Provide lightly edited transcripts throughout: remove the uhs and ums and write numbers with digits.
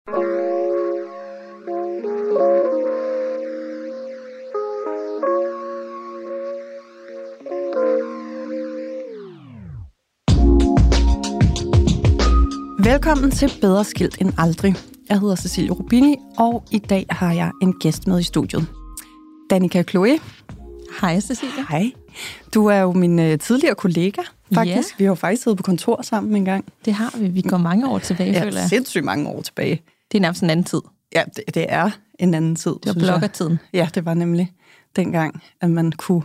Velkommen til Bedre Skilt end Aldrig. Jeg hedder Cecilie Rubini, og i dag har jeg en gæst med i studiet. Danica Chloe. Hej, Cecilie. Hej. Du er jo min tidligere kollega, faktisk. Ja. Vi har jo faktisk siddet på kontor sammen en gang. Det har vi. Vi går mange år tilbage, føler jeg. Sindssygt mange år tilbage. Det er nærmest en anden tid. Ja, det er en anden tid. Det var bloggertiden. Ja, det var nemlig dengang, at man kunne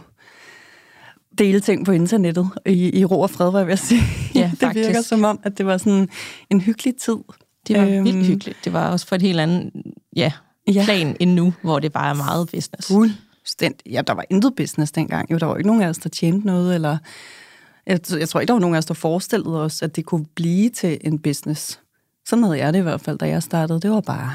dele ting på internettet i ro og fred, hvad jeg vil sige. Ja, det virker som om, at det var sådan en hyggelig tid. Det var vildt hyggeligt. Det var også for et helt andet plan end nu, hvor det bare er meget business. Fuldstændig. Ja, der var intet business dengang. Jo, der var ikke nogen af os, der tjente noget, eller jeg tror ikke, der var nogen af os, der forestillede os, at det kunne blive til en business. Sådan havde jeg det i hvert fald, da jeg startede. Det var bare,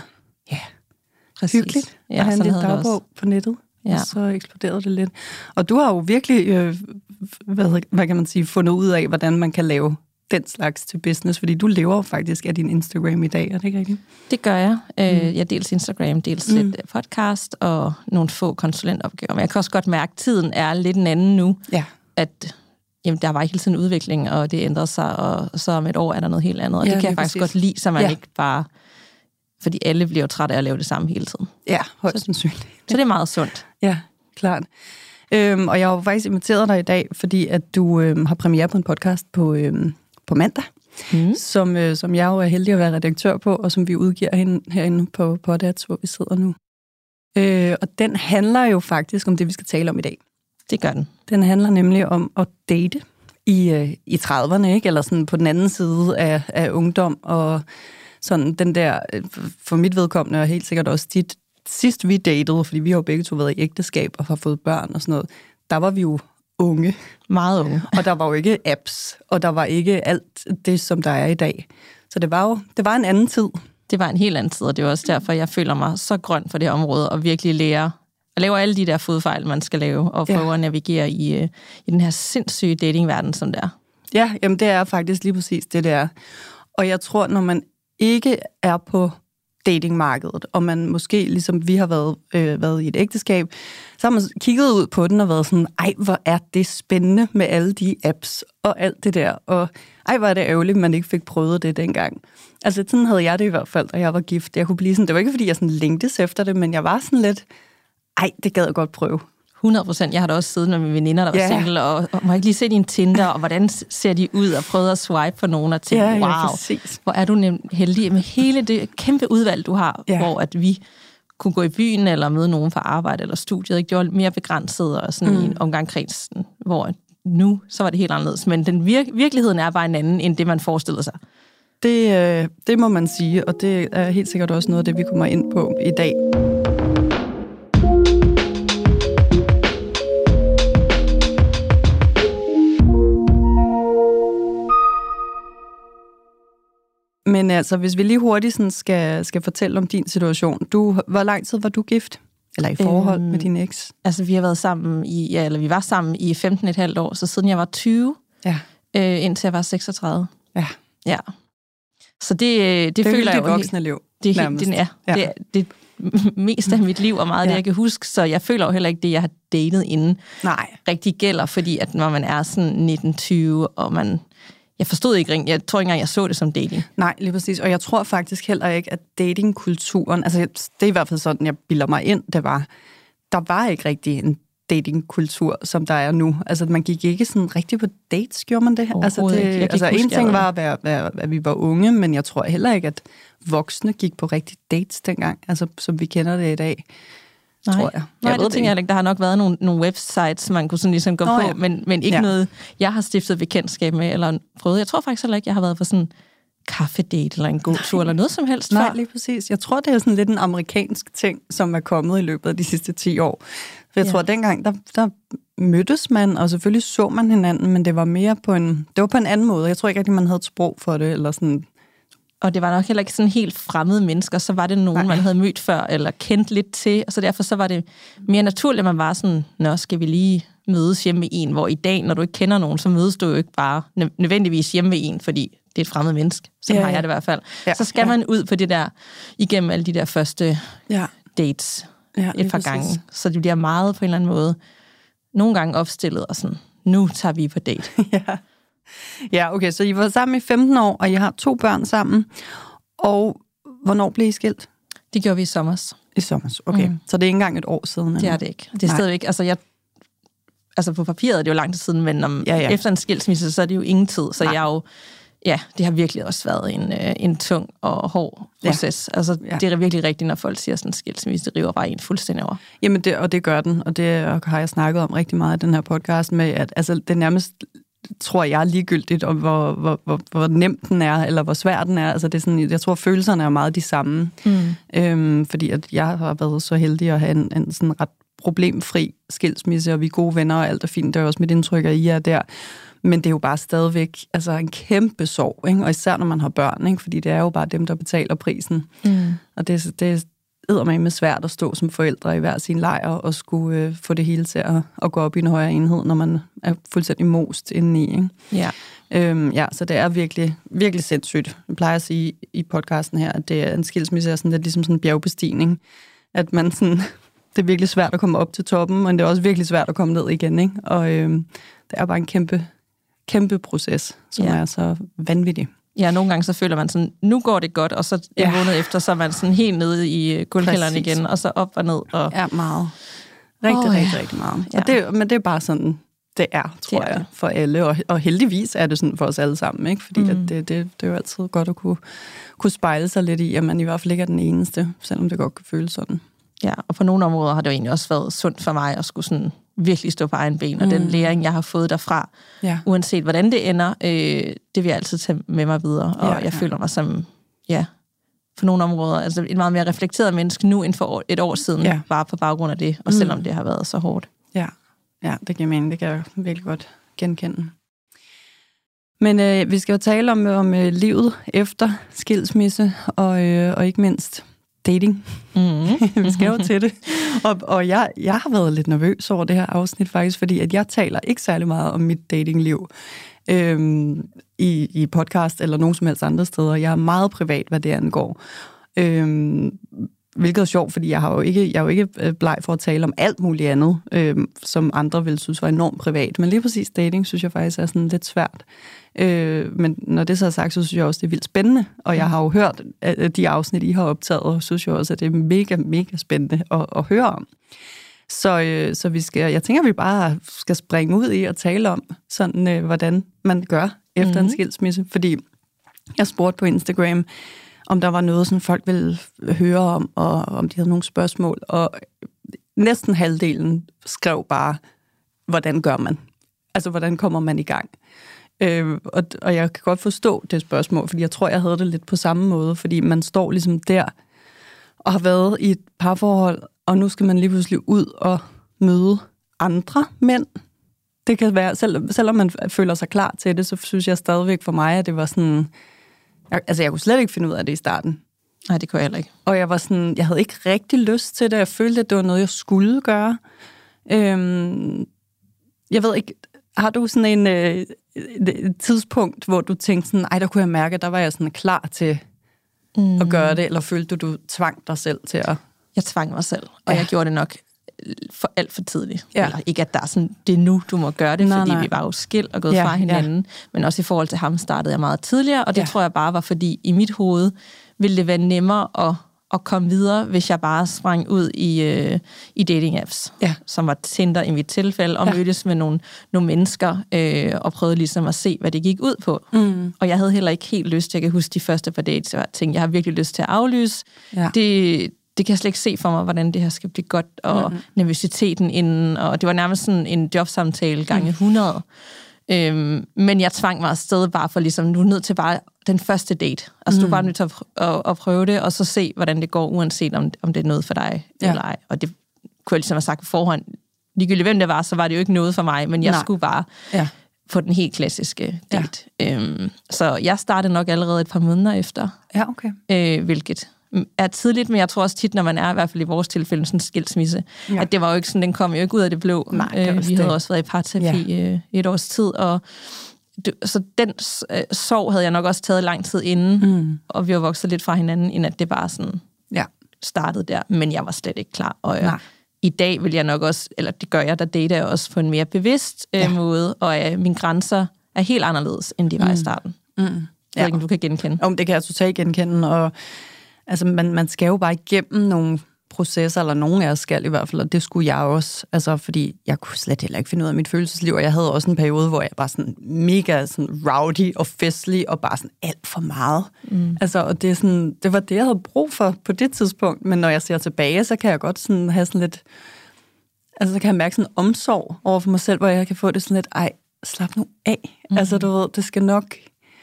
hyggeligt at have en lille dagbog på nettet. Ja. Og så eksploderede det lidt. Og du har jo virkelig, hvad kan man sige, fundet ud af, hvordan man kan lave den slags til business, fordi du lever jo faktisk af din Instagram i dag, er det ikke rigtigt? Det gør jeg. Jeg dels Instagram, dels lidt podcast og nogle få konsulentopgaver. Men jeg kan også godt mærke, at tiden er lidt en anden nu. Ja. At der var ikke hele tiden udvikling, og det ændrede sig, og så om et år er der noget helt andet. Og det kan jeg faktisk godt lide, så man ikke bare... Fordi alle bliver jo trætte af at lave det samme hele tiden. Ja, højst sandsynligt. Så det er meget sundt. Ja, klart. Og jeg har jo faktisk inviteret dig i dag, fordi at du har premiere på en podcast på mandag, som jeg jo er heldig at være redaktør på, og som vi udgiver herinde på Podats, hvor vi sidder nu. Og den handler jo faktisk om det, vi skal tale om i dag. Det gør den. Den handler nemlig om at date i 30'erne, ikke? Eller sådan på den anden side af ungdom, og sådan den der, for mit vedkommende, og helt sikkert også sidst vi datede, fordi vi har jo begge to været i ægteskab og har fået børn og sådan noget, der var vi jo unge. Meget unge. Og der var jo ikke apps, og der var ikke alt det, som der er i dag. Så det var en anden tid. Det var en helt anden tid, og det er også derfor, jeg føler mig så grøn for det her område, og virkelig lære at lave alle de der fodfejl, man skal lave, og prøve at navigere i den her sindssyge datingverden, som det er. Ja, jamen det er faktisk lige præcis det er. Og jeg tror, når man ikke er på datingmarkedet, og man måske, ligesom vi har været i et ægteskab, så har man kigget ud på den og været sådan, ej, hvor er det spændende med alle de apps og alt det der, og ej, hvor er det ærgerligt, at man ikke fik prøvet det dengang. Altså, sådan havde jeg det i hvert fald, da jeg var gift. Jeg kunne blive sådan, det var ikke, fordi jeg sådan længtes efter det, men jeg var sådan lidt, ej, det gad jeg godt prøve. 100%. Jeg har da også siddet med mine veninder, der var single, og må ikke lige se din Tinder, og hvordan ser de ud, og prøvet at swipe på nogen, og tænke, wow, hvor er du heldig med hele det kæmpe udvalg, du har, hvor at vi kunne gå i byen, eller møde nogen fra arbejde eller studiet. Ikke? Det var mere begrænset, og sådan i en omgangskreds, hvor nu, så var det helt anderledes. Men den virkeligheden er bare en anden, end det, man forestillede sig. Det må man sige, og det er helt sikkert også noget af det, vi kommer ind på i dag. Men altså, hvis vi lige hurtigt sådan skal fortælle om din situation. Hvor lang tid var du gift? Eller i forhold med din eks? Altså, vi har været sammen vi var sammen i 15,5 år, så siden jeg var 20, indtil jeg var 36. Ja. Så det føler jeg jo... Det voksne liv. Det er mest af mit liv, og meget af det, jeg kan huske, så jeg føler jo heller ikke, det, jeg har datet inden, rigtig gælder, fordi at når man er sådan 19-20, og man... Jeg forstod ikke, jeg tror ikke engang, jeg så det som dating. Nej, lige præcis. Og jeg tror faktisk heller ikke, at datingkulturen, altså det er i hvert fald sådan, jeg bilder mig ind, der var ikke rigtig en datingkultur, som der er nu. Altså man gik ikke sådan rigtig på dates, gjorde man det? Altså en ting var, at vi var unge, men jeg tror heller ikke, at voksne gik på rigtig dates dengang, altså som vi kender det i dag. Tror jeg. Nej, det tænker jeg ikke. Der har nok været nogle websites, man kunne sådan ligesom gå på, men ikke noget, jeg har stiftet bekendtskab med, eller prøvet. Jeg tror faktisk heller ikke, jeg har været på sådan en kaffedate, eller en god tur, eller noget som helst. Nej, lige præcis. Jeg tror, det er sådan lidt en amerikansk ting, som er kommet i løbet af de sidste 10 år. For jeg tror, at dengang, der mødtes man, og selvfølgelig så man hinanden, men det var mere på en anden måde. Jeg tror ikke rigtig, man havde et sprog for det, eller sådan... Og det var nok heller ikke sådan helt fremmede mennesker, så var det nogen, man havde mødt før, eller kendt lidt til, og så derfor så var det mere naturligt, at man var sådan, nå, skal vi lige mødes hjemme med en, hvor i dag, når du ikke kender nogen, så mødes du jo ikke bare nødvendigvis hjemme med en, fordi det er et fremmed menneske, så har jeg det i hvert fald. Ja, så skal man ud på det der, igennem alle de der første dates et par gange. Så det bliver meget på en eller anden måde, nogle gange opstillet, og sådan, nu tager vi på date. Ja, okay, så I var sammen i 15 år, og I har 2 børn sammen. Og hvornår blev I skilt? Det gjorde vi i sommers. I sommers, okay. Så det er ikke engang et år siden? Eller? Det er det ikke. Det er stadigvæk, altså på papiret er det jo lang tid siden, men efter en skilsmisse, så er det jo ingen tid. Så jeg jo, det har virkelig også været en tung og hård proces. Altså, det er virkelig rigtigt, når folk siger sådan en skilsmisse, det river bare en fuldstændig over. Jamen, det gør den, og det har jeg snakket om rigtig meget i den her podcast med, at altså, det nærmest tror jeg ligegyldigt, om hvor nem den er, eller hvor svær den er. Altså, det er sådan, jeg tror, følelserne er meget de samme. Fordi at jeg har været så heldig at have en sådan ret problemfri skilsmisse, og vi er gode venner, og alt er fint. Det er også mit indtryk, at I er der. Men det er jo bare stadigvæk altså en kæmpe sorg, ikke? Og især når man har børn, ikke? Fordi det er jo bare dem, der betaler prisen. Og det er eddermame svært at stå som forældre i hver sin lejr og skulle få det hele til at gå op i en højere enhed, når man er fuldstændig most indeni. Ikke? Så det er virkelig, virkelig sindssygt. Jeg plejer at sige i podcasten her, at det er en skilsmisse er sådan lidt ligesom sådan en bjergbestigning. At man sådan, det er virkelig svært at komme op til toppen, men det er også virkelig svært at komme ned igen. Ikke? Og det er bare en kæmpe proces, som er så vanvittig. Ja, nogle gange så føler man sådan, nu går det godt, og så en måned efter, så er man sådan helt nede i guldkælderen igen, og så op og ned. Og... Ja, meget. Rigtig meget. Ja. Men det er bare sådan, det er, tror jeg, for alle. Og heldigvis er det sådan for os alle sammen, ikke? Fordi at det er jo altid godt at kunne spejle sig lidt i, at man i hvert fald ikke er den eneste, selvom det godt kan føles sådan. Ja, og på nogle områder har det jo egentlig også været sundt for mig at skulle sådan virkelig stå på egen ben, og den læring, jeg har fået derfra, uanset hvordan det ender, det vil jeg altid tage med mig videre, og jeg føler mig som, for nogle områder, altså et meget mere reflekteret menneske nu, end for et år siden, bare på baggrund af det, og selvom det har været så hårdt. Ja, det giver mening, det kan jeg virkelig godt genkende. Men vi skal jo tale om livet efter skilsmisse, og ikke mindst dating. Vi skal jo til det. Og jeg har været lidt nervøs over det her afsnit faktisk, fordi at jeg taler ikke særlig meget om mit datingliv i podcast eller nogen som helst andre steder. Jeg er meget privat, hvad det angår. Hvilket er sjovt, fordi jeg er jo ikke bleg for at tale om alt muligt andet, som andre vil synes var enormt privat. Men lige præcis dating, synes jeg faktisk er sådan lidt svært. Men når det så er sagt, så synes jeg også, det er vildt spændende. Og jeg har jo hørt de afsnit, I har optaget, og synes jo også, at det er mega, mega spændende at høre om. Så jeg tænker, at vi bare skal springe ud i og tale om, sådan, hvordan man gør efter en skilsmisse. Fordi jeg spurgte på Instagram, om der var noget, sådan folk ville høre om, og om de havde nogle spørgsmål. Og næsten halvdelen skrev bare, hvordan gør man? Altså, hvordan kommer man i gang? Og jeg kan godt forstå det spørgsmål, fordi jeg tror, jeg havde det lidt på samme måde, fordi man står ligesom der og har været i et parforhold, og nu skal man lige pludselig ud og møde andre mænd. Det kan være, selvom man føler sig klar til det, så synes jeg stadigvæk for mig, at det var sådan... Jeg kunne slet ikke finde ud af det i starten. Nej, det kunne jeg heller ikke. Og jeg var sådan, jeg havde ikke rigtig lyst til det. Jeg følte, at det var noget, jeg skulle gøre. Jeg ved ikke, har du sådan et tidspunkt, hvor du tænkte sådan, der kunne jeg mærke, at der var jeg sådan klar til at gøre det, eller følte du tvang dig selv til at... Jeg tvang mig selv, og jeg gjorde det nok for alt for tidligt. Eller ikke, at der er sådan, det er nu, du må gøre det, fordi vi var jo skilt og gået fra hinanden. Men også i forhold til ham startede jeg meget tidligere, og det tror jeg bare var, fordi i mit hoved ville det være nemmere at komme videre, hvis jeg bare sprang ud i dating-apps, som var Tinder i mit tilfælde, og mødtes med nogle mennesker, og prøvede ligesom at se, hvad det gik ud på. Og jeg havde heller ikke helt lyst, jeg kan huske de første par dates, jeg tænkte, jeg har virkelig lyst til at aflyse. Det kan jeg slet ikke se for mig, hvordan det her skal blive godt, og nervøsiteten inden, og det var nærmest sådan en jobsamtale gange 100. Men jeg tvang mig afsted bare for ligesom, nu er nødt til bare den første date. Altså du er bare nødt til at prøve det, og så se, hvordan det går, uanset om det er noget for dig eller ej. Og det kunne jeg ligesom have sagt på forhånd. Ligegyldigt hvem det var, så var det jo ikke noget for mig, men jeg skulle bare på den helt klassiske date. Så jeg startede nok allerede et par måneder efter. Ja, okay. Hvilket er tidligt, men jeg tror også tit, når man er i hvert fald i vores tilfælde sådan en skilsmisse, at det var jo ikke sådan, den kom jo ikke ud af det blå. Nej, vi havde også været i parterapi et års tid, og så den sorg havde jeg nok også taget lang tid inden, og vi var vokset lidt fra hinanden, end at det bare sådan startede der, men jeg var slet ikke klar. Og i dag vil jeg nok også, eller det gør jeg, der dater jeg også på en mere bevidst måde, og mine grænser er helt anderledes, end de var i starten. Jeg ved ikke, om du kan genkende. Det kan jeg totalt genkende, og altså, man skal jo bare igennem nogle processer, eller nogen af os skal i hvert fald, og det skulle jeg også, altså, fordi jeg kunne slet heller ikke finde ud af mit følelsesliv, og jeg havde også en periode, hvor jeg var sådan mega sådan rowdy og festlig, og bare sådan alt for meget. Altså, og det, er sådan, det var det, jeg havde brug for på det tidspunkt, men når jeg ser tilbage, så kan jeg godt sådan have sådan lidt, altså, så kan jeg mærke sådan omsorg over for mig selv, hvor jeg kan få det sådan lidt, slap nu af. Altså, du ved, det skal nok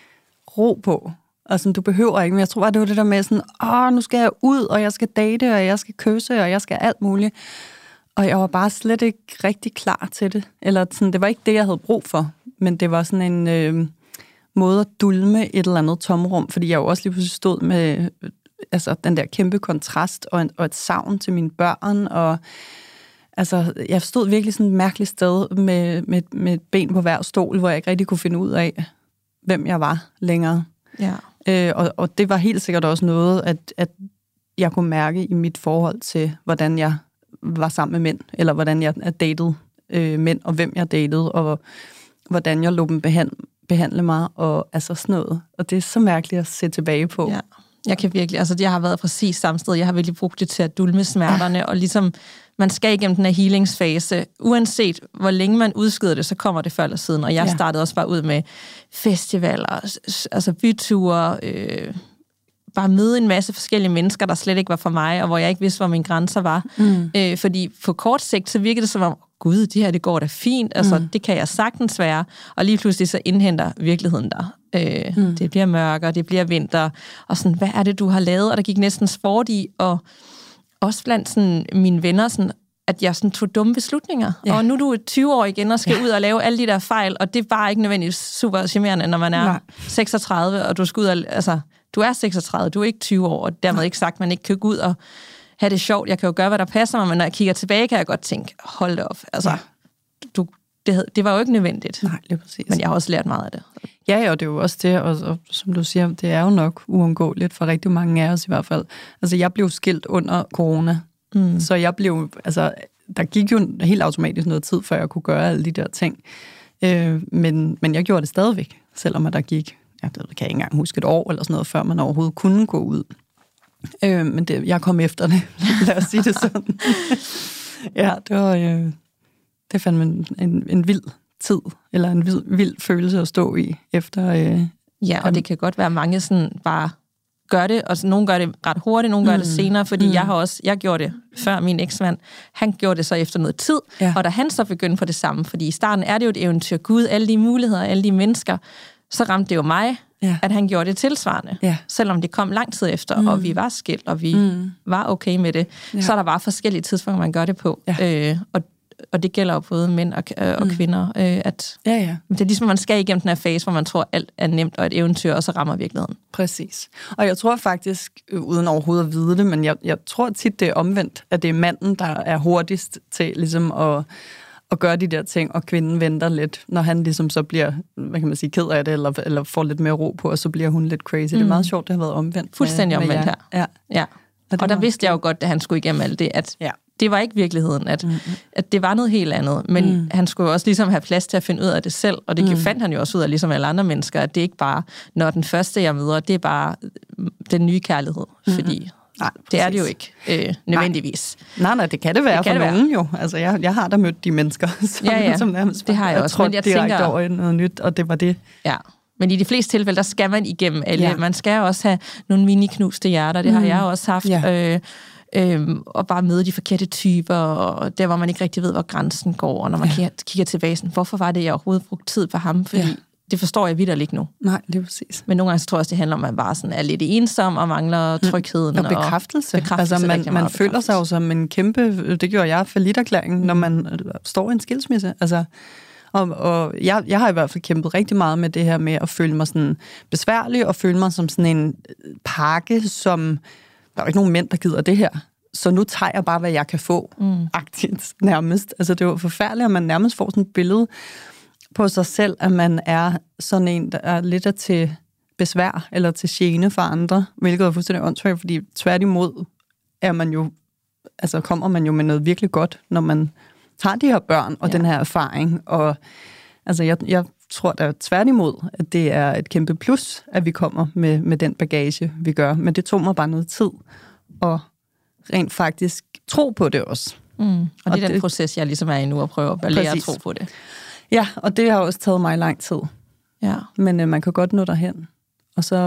ro på. Og sådan, du behøver ikke, men jeg tror bare, det var det der med sådan, nu skal jeg ud, og jeg skal date, og jeg skal kysse, og jeg skal alt muligt. Og jeg var bare slet ikke rigtig klar til det. Eller sådan, det var ikke det, jeg havde brug for, men det var sådan en måde at dulme et eller andet tomrum, fordi jeg jo også lige pludselig stod med altså, den der kæmpe kontrast, og et savn til mine børn, og altså, jeg stod virkelig sådan et mærkeligt sted med et ben på hver stol, hvor jeg ikke rigtig kunne finde ud af, hvem jeg var længere. Ja. Og det var helt sikkert også noget, at jeg kunne mærke i mit forhold til, hvordan jeg var sammen med mænd, eller hvordan jeg datede mænd, og hvem jeg datede, og hvordan jeg lod dem behandle mig, og altså sådan noget. Og det er så mærkeligt at se tilbage på. Ja. Jeg kan virkelig, altså jeg har været præcis samme sted. Jeg har virkelig brugt det til at dulme smerterne, og ligesom man skal igennem den her healingsfase. Uanset hvor længe man udskyder det, så kommer det før eller siden. Og jeg startede også bare ud med festivaler, altså byture, bare møde en masse forskellige mennesker, der slet ikke var for mig, og hvor jeg ikke vidste, hvor mine grænser var. Fordi på kort sigt, så virkede det som om, gud, det går da fint, altså det kan jeg sagtens være. Og lige pludselig så indhenter virkeligheden der. Det bliver mørkere, det bliver vinter, og sådan, hvad er det, du har lavet? Og der gik næsten sport i, og også blandt sådan, mine venner, sådan, at jeg sådan, tog dumme beslutninger. Og nu er du 20 år igen og skal ud og lave alle de der fejl, og det er bare ikke nødvendigvis super charmerende, når man er 36, og du skal ud og, altså, du er 36, du er ikke 20 år, og dermed ikke sagt, at man ikke kan gå ud og have det sjovt. Jeg kan jo gøre, hvad der passer mig, men når jeg kigger tilbage, kan jeg godt tænke, hold det op, altså, det var jo ikke nødvendigt. Nej, det er præcis. Men jeg har også lært meget af det. Ja, og det er jo også det, og som du siger, det er jo nok uundgåeligt for rigtig mange af os i hvert fald. Altså, jeg blev skilt under corona, så jeg blev, altså, der gik jo helt automatisk noget tid, før jeg kunne gøre alle de der ting. Men jeg gjorde det stadigvæk, selvom at der gik, jeg kan ikke engang huske et år eller sådan noget, før man overhovedet kunne gå ud. Men jeg kom efter det, lad os sige det sådan. Ja, det var... Det fandt man en vild tid, eller en vild følelse at stå i efter... Ja, og det kan godt være, mange sådan bare gør det, og nogle gør det ret hurtigt, nogle gør det senere, fordi jeg gjorde det før min eksmand. Han gjorde det så efter noget tid, og da han så begyndte på det samme, fordi i starten er det jo et eventyr. Gud, alle de muligheder, alle de mennesker, så ramte det jo mig, at han gjorde det tilsvarende. Selvom det kom lang tid efter, og vi var skilt, og vi var okay med det. Så er der bare forskellige tidspunkter, man gør det på. Og det gælder jo både mænd og kvinder, at det er ligesom, man skal igennem den her fase, hvor man tror, alt er nemt og et eventyr, og så rammer virkeligheden. Præcis. Og jeg tror faktisk, uden overhovedet at vide det, men jeg tror tit, det er omvendt, at det er manden, der er hurtigst til ligesom at gøre de der ting, og kvinden venter lidt, når han ligesom så bliver, hvad kan man sige, ked af det, eller får lidt mere ro på, og så bliver hun lidt crazy. Det er meget sjovt, det har været omvendt. Fuldstændig omvendt her. Ja. Og der vidste jeg jo godt, da han skulle igennem alt det, at det var ikke virkeligheden, at det var noget helt andet. Men han skulle jo også ligesom have plads til at finde ud af det selv, og det fandt han jo også ud af, ligesom alle andre mennesker, at det ikke bare, når den første, jeg møder, det er bare den nye kærlighed. Fordi det er det jo ikke nødvendigvis. Nej, det kan det være for nogen jo. Altså, jeg har da mødt de mennesker, som nærmest det har jeg også. Men jeg tænker over i noget nyt, og det var det. Ja. Men i de fleste tilfælde, der skal man igennem alle. Ja. Man skal også have nogle mini-knuste hjerter. Det har jeg også haft. Ja. Og bare møde de forkerte typer, og der, hvor man ikke rigtig ved, hvor grænsen går. Og når man kigger tilbage, sådan, hvorfor var det, jeg overhovedet brugte tid på ham? Fordi det forstår jeg vitterligt ikke nu. Nej, det er præcis. Men nogle gange så tror jeg også, det handler om, at man bare sådan er lidt ensom og mangler trygheden. Og bekræftelse. Altså, man føler sig jo som en kæmpe, det gjorde jeg, falliterklæring, når man står i en skilsmisse. Altså, og jeg har i hvert fald kæmpet rigtig meget med det her med at føle mig sådan besværlig, og føle mig som sådan en pakke, som der er jo ikke nogen mænd, der gider det her. Så nu tager jeg bare, hvad jeg kan få, aktivt nærmest. Altså, det var forfærdeligt, at man nærmest får sådan et billede. på sig selv, at man er sådan en, der er lidt til besvær eller til gene for andre, hvilket er fuldstændig åndssvagt, fordi tværtimod er man jo, altså kommer man jo med noget virkelig godt, når man har de her børn og den her erfaring. Og altså jeg tror da tværtimod, at det er et kæmpe plus, at vi kommer med den bagage, vi gør. Men det tog mig bare noget tid at rent faktisk tro på det også. Og det er den proces, jeg ligesom er i nu, at prøve at lære at tro på det. Ja, og det har også taget mig lang tid. Ja. Men man kan godt nå derhen. Og så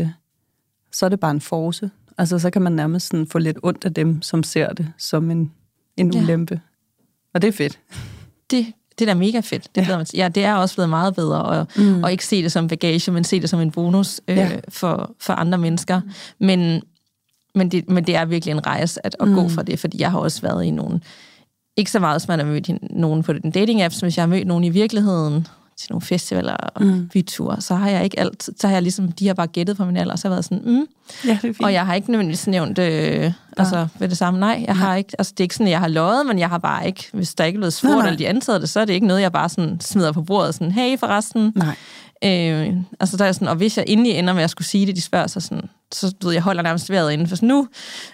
er det bare en force. Altså, så kan man nærmest sådan få lidt ondt af dem, som ser det som en ulempe. Og det er fedt. Det er da mega fedt. Det er også blevet meget bedre at ikke se det som bagage, men se det som en bonus for andre mennesker. Men det er virkelig en rejse at gå fra det, fordi jeg har også været i nogle, ikke så meget, som man har mødt nogen på den dating-app, som hvis jeg har mødt nogen i virkeligheden, til nogle festivaler og byture, så har jeg ikke alt, så har jeg ligesom, de har bare gættet på min alder, så har jeg været sådan, Ja, det er fint. Og jeg har ikke nødvendigvis nævnt, ved det samme, nej, jeg har ikke, altså det er ikke sådan, jeg har løjet, men jeg har bare ikke, hvis der ikke er blevet spurgt, eller de antaget det, så er det ikke noget, jeg bare sådan smider på bordet, sådan, hey forresten. Nej. Altså der er sådan, og hvis jeg endelig ender med at skulle sige det, de spørger sig sådan, så jeg holder nærmest vejret inden for sådan, nu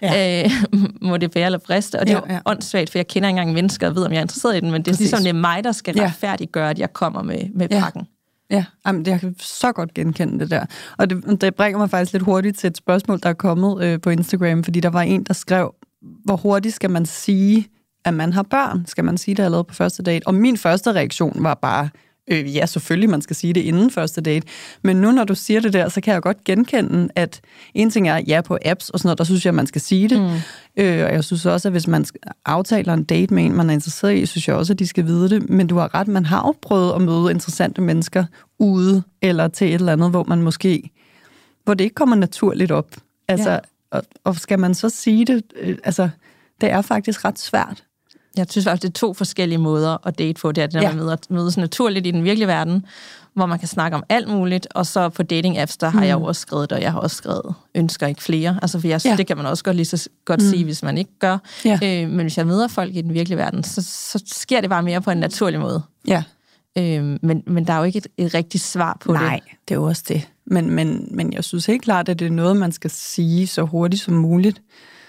må det bære eller briste, og det er jo åndssvagt, for jeg kender ikke engang mennesker og ved, om jeg er interesseret i den, men det er ligesom, det er mig, der skal retfærdiggøre, at jeg kommer med pakken. Ja, jamen, jeg kan så godt genkende det der. Og det bringer mig faktisk lidt hurtigt til et spørgsmål, der er kommet på Instagram, fordi der var en, der skrev, hvor hurtigt skal man sige, at man har børn? Skal man sige det allerede på første date? Og min første reaktion var bare, ja, selvfølgelig, man skal sige det inden første date. Men nu, når du siger det der, så kan jeg godt genkende, at en ting er, på apps og sådan noget, der synes jeg, man skal sige det. Og jeg synes også, at hvis man aftaler en date med en, man er interesseret i, synes jeg også, at de skal vide det. Men du har ret, man har jo prøvet at møde interessante mennesker ude, eller til et eller andet, hvor man måske, hvor det ikke kommer naturligt op. Altså, og skal man så sige det? Altså, det er faktisk ret svært. Jeg synes faktisk, det er 2 forskellige måder at date på. Det er, når man mødes naturligt i den virkelige verden, hvor man kan snakke om alt muligt, og så på dating-apps, der har jeg jo også skrevet, og jeg har også skrevet, ønsker ikke flere. Altså, for jeg synes, det kan man også godt lige så godt sige, hvis man ikke gør. Men hvis jeg møder folk i den virkelige verden, så sker det bare mere på en naturlig måde. Ja. Men der er jo ikke et rigtigt svar på det. Nej, det er jo også det. Men jeg synes helt klart, at det er noget, man skal sige så hurtigt som muligt.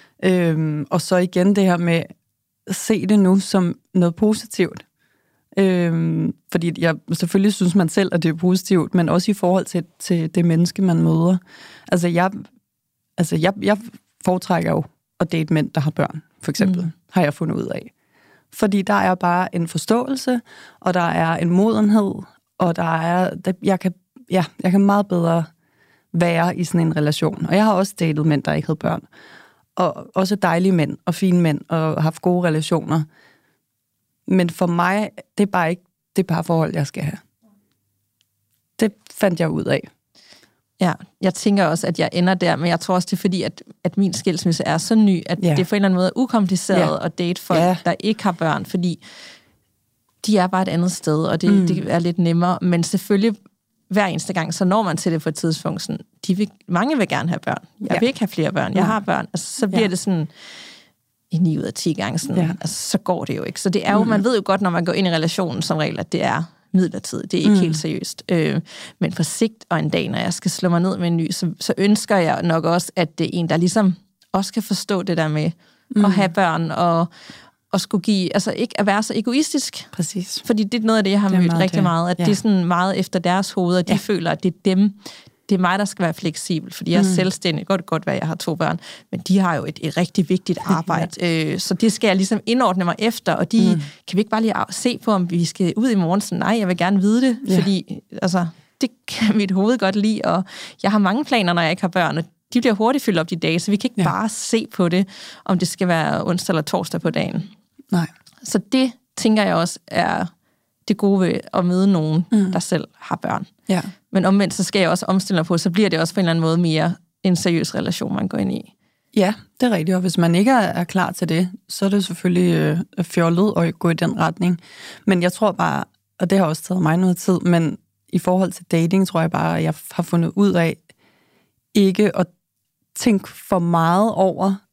Og så igen det her med, se det nu som noget positivt. Fordi jeg selvfølgelig synes man selv, at det er positivt, men også i forhold til det menneske, man møder. Altså jeg foretrækker jo at date mænd, der har børn, for eksempel, har jeg fundet ud af. Fordi der er bare en forståelse, og der er en modenhed, og jeg kan meget bedre være i sådan en relation. Og jeg har også datet mænd, der ikke havde børn. Og også dejlige mænd og fine mænd og haft gode relationer. Men for mig, det er bare ikke det parforhold, jeg skal have. Det fandt jeg ud af. Ja, jeg tænker også, at jeg ender der, men jeg tror også, det er fordi, at min skilsmisse er så ny, at det på en eller anden måde er ukompliceret at date folk, der ikke har børn, fordi de er bare et andet sted, og det er lidt nemmere. Men selvfølgelig, hver eneste gang, så når man til det på et tidspunkt, sådan, mange vil gerne have børn. Jeg vil ikke have flere børn. Jeg har børn. Altså, så bliver det sådan 9 ud af 10 gange. Sådan, altså, så går det jo ikke. Så det er jo, man ved jo godt, når man går ind i relationen som regel, at det er midlertidigt. Det er ikke helt seriøst. Men på sigt og en dag, når jeg skal slå mig ned med en ny, så ønsker jeg nok også, at det er en, der ligesom også kan forstå det der med at have børn og skulle give, altså ikke at være så egoistisk. Præcis. Fordi det er noget af det, jeg har mødt rigtig meget, at det er sådan meget efter deres hoveder, de føler, at det er dem, det er mig, der skal være fleksibel, fordi jeg er selvstændig, godt være, jeg har 2 børn, men de har jo et rigtig vigtigt arbejde, så det skal jeg ligesom indordne mig efter, og de kan vi ikke bare lige se på, om vi skal ud i morgen, så nej, jeg vil gerne vide det, fordi altså, det kan mit hoved godt lide, og jeg har mange planer, når jeg ikke har børn, og de bliver hurtigt fyldt op de dage, så vi kan ikke bare se på det, om det skal være onsdag eller torsdag på dagen. Nej. Så det, tænker jeg også, er det gode ved at møde nogen, der selv har børn. Ja. Men omvendt, så skal jeg også omstille mig på, så bliver det også på en eller anden måde mere en seriøs relation, man går ind i. Ja, det er rigtigt, og hvis man ikke er klar til det, så er det selvfølgelig fjollet at gå i den retning. Men jeg tror bare, og det har også taget mig noget tid, men i forhold til dating, tror jeg bare, at jeg har fundet ud af ikke at tænke for meget over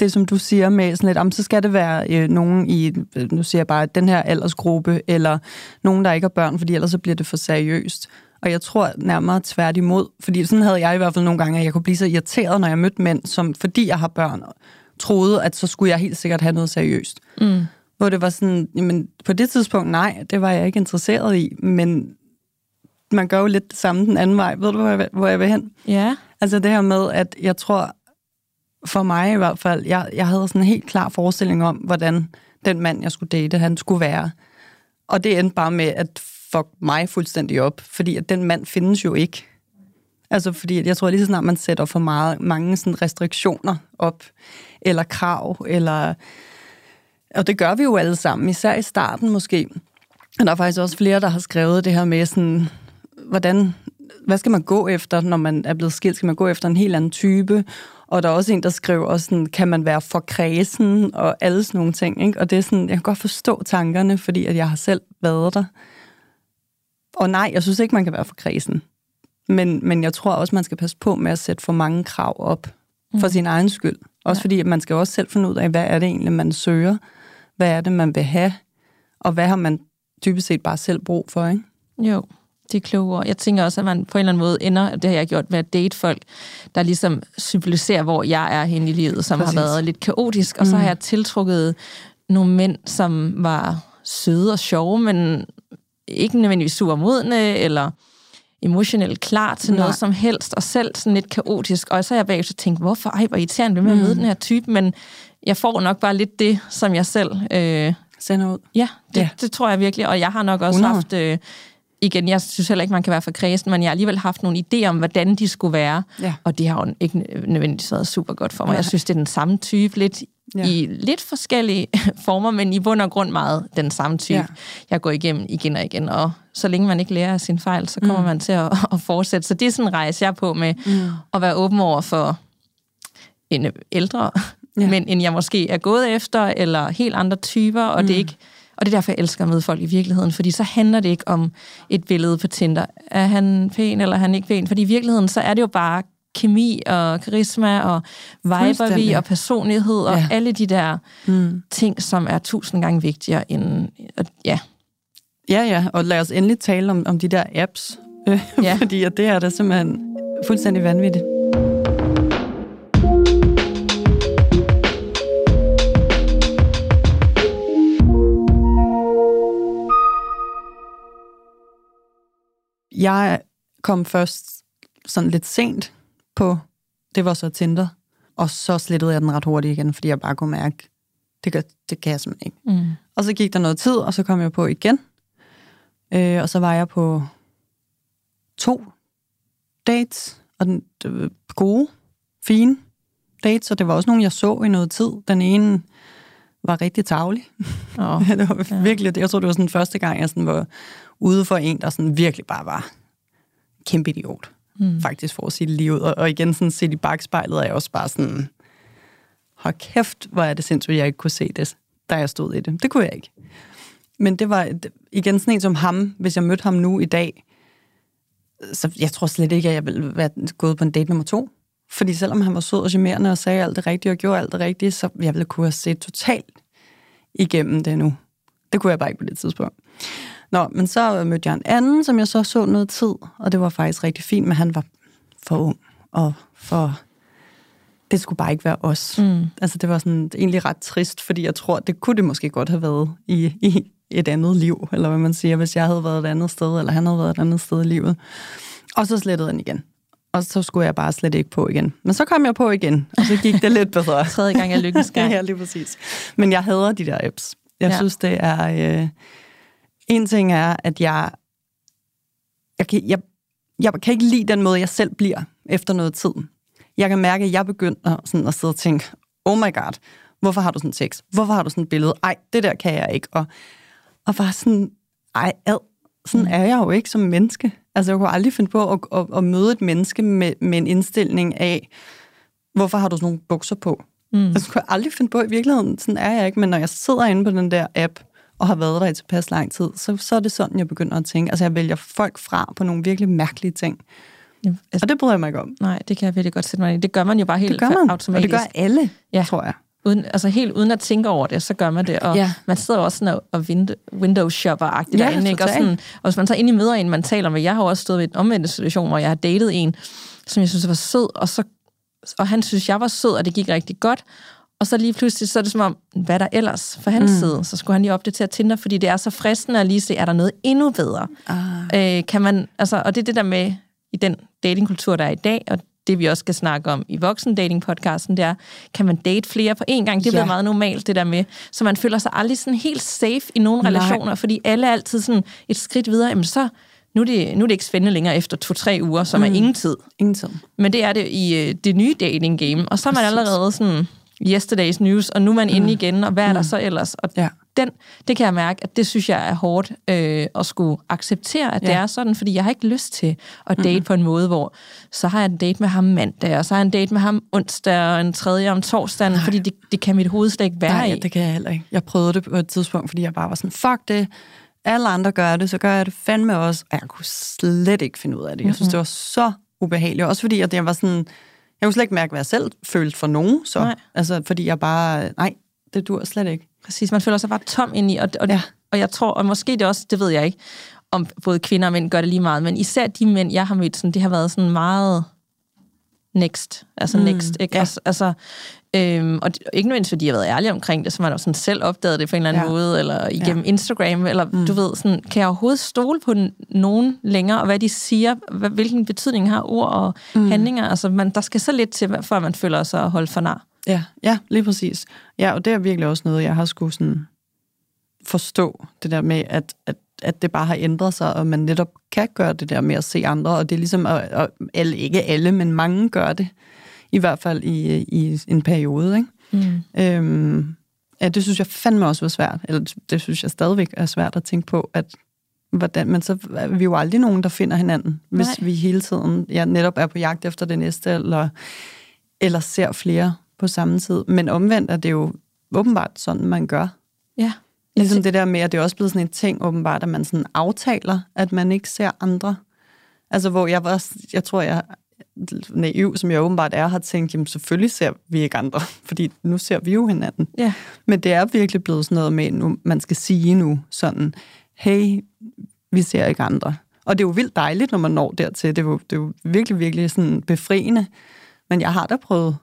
det, som du siger med sådan lidt, så skal det være nogen i, nu siger jeg bare, den her aldersgruppe, eller nogen, der ikke har børn, fordi ellers så bliver det for seriøst. Og jeg tror nærmere tværtimod, fordi sådan havde jeg i hvert fald nogle gange, at jeg kunne blive så irriteret, når jeg mødte mænd, som fordi jeg har børn, troede, at så skulle jeg helt sikkert have noget seriøst. Hvor det var sådan, jamen på det tidspunkt, nej, det var jeg ikke interesseret i, men man gør jo lidt det samme den anden vej. Ved du, hvor jeg vil hen? Ja. Altså det her med, at jeg tror, for mig i hvert fald, jeg havde sådan en helt klar forestilling om, hvordan den mand, jeg skulle date, han skulle være. Og det endte bare med at fuck mig fuldstændig op, fordi at den mand findes jo ikke. Altså fordi jeg tror lige så snart man sætter for mange sådan restriktioner op, eller krav, eller... Og det gør vi jo alle sammen, især i starten måske. Og der er faktisk også flere, der har skrevet det her med sådan, hvad skal man gå efter, når man er blevet skilt? Skal man gå efter en helt anden type? Og der er også en, der skriver også sådan, kan man være for kredsen og alle sådan nogle ting, ikke? Og det er sådan, jeg kan godt forstå tankerne, fordi at jeg har selv været der. Og nej, jeg synes ikke, man kan være for kredsen. Men jeg tror også, man skal passe på med at sætte for mange krav op for sin egen skyld. Også fordi, at man skal også selv finde ud af, hvad er det egentlig, man søger? Hvad er det, man vil have? Og hvad har man typisk set bare selv brug for, ikke? Jo, det er kloge ord. Jeg tænker også, at man på en eller anden måde ender, det har jeg gjort med at date folk, der ligesom symboliserer, hvor jeg er henne i livet, som har været lidt kaotisk. Og så har jeg tiltrukket nogle mænd, som var søde og sjove, men ikke nødvendigvis surmodne, eller emotionelt klar til noget som helst, og selv sådan lidt kaotisk. Og så er jeg bagefter tænkt, hvorfor? Hvor irriterende ved med at møde den her type, men jeg får nok bare lidt det, som jeg selv... sender ud. Ja, det tror jeg virkelig, og jeg har nok også haft... igen, jeg synes heller ikke, man kan være for kredsen, men jeg har alligevel haft nogle idéer om, hvordan de skulle være, og det har jo ikke nødvendigvis været super godt for mig. Jeg synes, det er den samme type, lidt i lidt forskellige former, men i bund og grund meget den samme type, jeg går igennem igen og igen, og så længe man ikke lærer af sin fejl, så kommer man til at fortsætte. Så det er sådan en rejse, jeg er på med at være åben over for en ældre men end jeg måske er gået efter, eller helt andre typer, og det er ikke... Og det er derfor, jeg elsker at møde folk i virkeligheden, fordi så handler det ikke om et billede på Tinder. Er han pæn, eller er han ikke pæn? Fordi i virkeligheden, så er det jo bare kemi og karisma og viber vi og personlighed og alle de der ting, som er 1000 gange vigtigere end... Ja, og lad os endelig tale om de der apps, fordi det er da simpelthen fuldstændig vanvittigt. Jeg kom først sådan lidt sent på, det var så Tinder, og så slettede jeg den ret hurtigt igen, fordi jeg bare kunne mærke, det kan jeg simpelthen ikke. Og så gik der noget tid, og så kom jeg på igen, og så var jeg på 2 dates, og den gode, fine dates, og det var også nogle, jeg så i noget tid. Den ene var rigtig tarvelig. Det var virkelig, jeg tror, det var sådan første gang, jeg sådan var ude for en, der sådan virkelig bare var kæmpe idiot, faktisk for at sige det lige ud. Og igen sådan set i bagspejlet, er jeg også bare sådan, hold kæft, hvor er det sindssygt, jeg ikke kunne se det, da jeg stod i det. Det kunne jeg ikke. Men det var igen sådan en som ham, hvis jeg mødte ham nu i dag, så jeg tror slet ikke, at jeg ville være gået på en date nummer 2. Fordi selvom han var sød og charmerende og sagde alt det rigtige og gjorde alt det rigtige, så jeg ville kunne have set totalt igennem det nu. Det kunne jeg bare ikke på det tidspunkt. Nå, men så mødte jeg en anden, som jeg så noget tid, og det var faktisk rigtig fint, men han var for ung, og det skulle bare ikke være os. Altså det var sådan egentlig ret trist, fordi jeg tror, det kunne det måske godt have været i et andet liv, eller hvad man siger, hvis jeg havde været et andet sted, eller han havde været et andet sted i livet. Og så slettede han igen. Og så skulle jeg bare slet ikke på igen. Men så kom jeg på igen, og så gik det lidt bedre. Tredje gang er lykkens gang. Ja, lige præcis. Men jeg hader de der apps. Jeg synes, det er... En ting er, at jeg kan ikke lide den måde, jeg selv bliver efter noget tid. Jeg kan mærke, at jeg begynder sådan at sidde og tænke, oh my god, hvorfor har du sådan en tekst? Hvorfor har du sådan et billede? Ej, det der kan jeg ikke. Og bare sådan, sådan er jeg jo ikke som menneske. Altså, jeg kunne aldrig finde på at møde et menneske med en indstilling af, hvorfor har du sådan nogle bukser på? Altså, jeg kunne aldrig finde på i virkeligheden, sådan er jeg ikke. Men når jeg sidder inde på den der app, og har været der i tilpas lang tid, så er det sådan, jeg begynder at tænke. Altså, jeg vælger folk fra på nogle virkelig mærkelige ting. Ja, altså, og det bryder jeg mig ikke om. Nej, det kan jeg virkelig godt sætte mig i. Det gør man jo bare helt automatisk. Og det gør alle, tror jeg. helt uden at tænke over det, så gør man det. Og man sidder også sådan og window shopper-agtigt derinde, ikke? Og hvis man så ind i møder en, man taler med, jeg har også stået ved en omvendt situation, hvor jeg har datet en, som jeg synes var sød, og han synes, jeg var sød, og det gik rigtig godt. Og så lige pludselig, så er det som om, hvad der ellers for hans side? Så skulle han lige opdatere Tinder, fordi det er så fristende at lige se, er der noget endnu bedre? Kan man, og det er det der med, i den datingkultur, der er i dag, og det vi også skal snakke om i voksendating-podcasten, det er, kan man date flere på én gang? Det bliver meget normalt, det der med. Så man føler sig aldrig sådan helt safe i nogle relationer, fordi alle er altid sådan et skridt videre, jamen så, nu er det ikke spændende længere efter 2-3 uger, som er ingen tid. Men det er det i det nye dating-game, og så er man allerede sådan yesterday's news, og nu er man inde igen, og hvad er der så ellers? Og det kan jeg mærke, at det synes jeg er hårdt at skulle acceptere, at det er sådan, fordi jeg har ikke lyst til at date på en måde, hvor så har jeg en date med ham mandag, og så har jeg en date med ham onsdag, og en tredje om torsdagen, fordi det kan mit hoved slet ikke være i. Det kan jeg heller ikke. Jeg prøvede det på et tidspunkt, fordi jeg bare var sådan, fuck det, alle andre gør det, så gør jeg det fandme også, og jeg kunne slet ikke finde ud af det. Jeg synes, det var så ubehageligt, også fordi at jeg var sådan, jeg kunne slet ikke mærke, hvad jeg selv følte for nogen, så. Nej. Altså, fordi jeg bare, nej, det dur slet ikke. Præcis, man føler sig bare tom indeni, og jeg tror, og måske det også, det ved jeg ikke, om både kvinder og mænd gør det lige meget, men især de mænd, jeg har mødt, sådan, det har været sådan meget next, next, ikke? Ja. Og ikke nødvendigvis, fordi jeg har været ærlig omkring det, så man har sådan selv opdaget det på en eller anden måde, eller igennem Instagram, eller du ved, sådan, kan jeg overhovedet stole på nogen længere, og hvad de siger, hvilken betydning har ord og handlinger, altså der skal så lidt til, før man føler sig holdt for nar. Ja, lige præcis. Ja, og det er virkelig også noget, jeg har skulle sådan forstå, det der med, at det bare har ændret sig, og man netop kan gøre det der med at se andre, og det er ligesom, ikke alle, men mange gør det, i hvert fald i en periode, ikke? Det synes jeg fandme også var svært, eller det synes jeg stadigvæk er svært at tænke på, at hvordan, men så er vi jo aldrig nogen, der finder hinanden, hvis vi hele tiden netop er på jagt efter det næste, eller ser flere på samme tid. Men omvendt er det jo åbenbart sådan, man gør. Ja. Ligesom det der med, at det er også blevet sådan en ting, åbenbart, at man sådan aftaler, at man ikke ser andre. Altså, hvor jeg tror, jeg naiv, som jeg åbenbart har tænkt, jamen selvfølgelig ser vi ikke andre, fordi nu ser vi jo hinanden. Ja. Men det er virkelig blevet sådan noget med, nu, man skal sige nu sådan, hey, vi ser ikke andre. Og det er jo vildt dejligt, når man når dertil. Det er jo virkelig, virkelig sådan befriende. Men jeg har da prøvet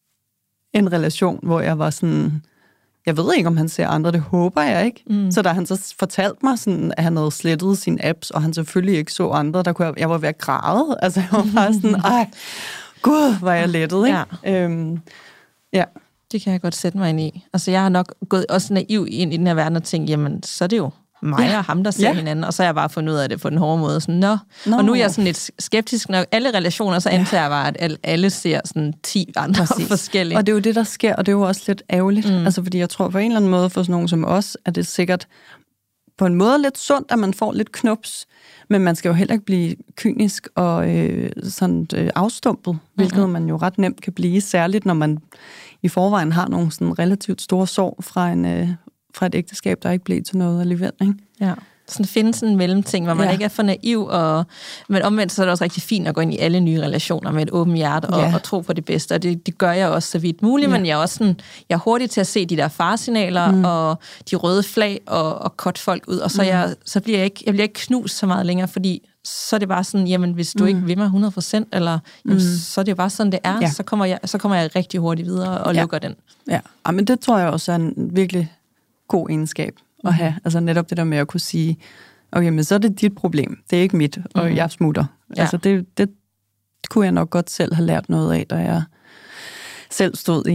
en relation, hvor jeg var sådan, jeg ved ikke, om han ser andre, det håber jeg ikke. Så da han så fortalte mig, sådan, at han havde slettet sine apps, og han selvfølgelig ikke så andre, der kunne jeg var ved at græde. Altså, jeg var bare sådan, ej, gud, hvor jeg lettet, ikke? Ja. Det kan jeg godt sætte mig ind i. Altså, jeg har nok gået også naiv ind i den her verden og tænkt, jamen, så er det jo mig og ham, der ser hinanden, og så har jeg bare fundet ud af det på den hårde måde. Sådan, og nu er jeg sådan lidt skeptisk, når alle relationer, så antager jeg bare, at alle ser sådan 10 andre forskellige. Og det er jo det, der sker, og det er jo også lidt ærgerligt. Altså, fordi jeg tror på en eller anden måde, for sådan nogen som os, at det er sikkert på en måde lidt sundt, at man får lidt knups, men man skal jo heller ikke blive kynisk og sådan afstumpet, hvilket man jo ret nemt kan blive, særligt når man i forvejen har nogle sådan relativt store sorg fra et ægteskab, der ikke blev til noget alligevel, ikke? Ja. Sådan findes en mellemting, hvor man ikke er for naiv, men omvendt så er det også rigtig fint at gå ind i alle nye relationer med et åbent hjerte og tro på det bedste, og det gør jeg også så vidt muligt, men jeg er også sådan, jeg er hurtig til at se de der faresignaler og de røde flag og cut folk ud, og så bliver jeg bliver ikke knust så meget længere, fordi så er det bare sådan, jamen hvis du ikke vil mig 100%, eller jamen, så er det jo bare sådan, det er, så kommer jeg rigtig hurtigt videre og lukker den. Ja, men det tror jeg også er en virkelig god egenskab at have. Altså netop det der med at kunne sige, okay, men så er det dit problem, det er ikke mit, og jeg smutter. Ja. Altså det kunne jeg nok godt selv have lært noget af, da jeg selv stod